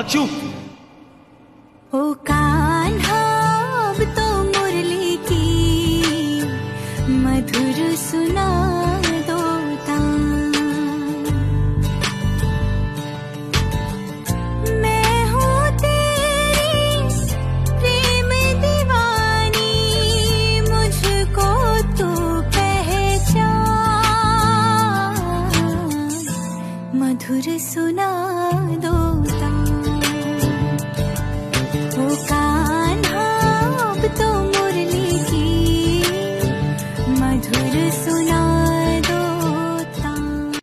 चुप। ओ कान्हा अब तो मुरली की मधुर सुना दो तान। मैं हूँ तेरी प्रेम दीवानी, मुझको तू पहचान, मधुर सुना दो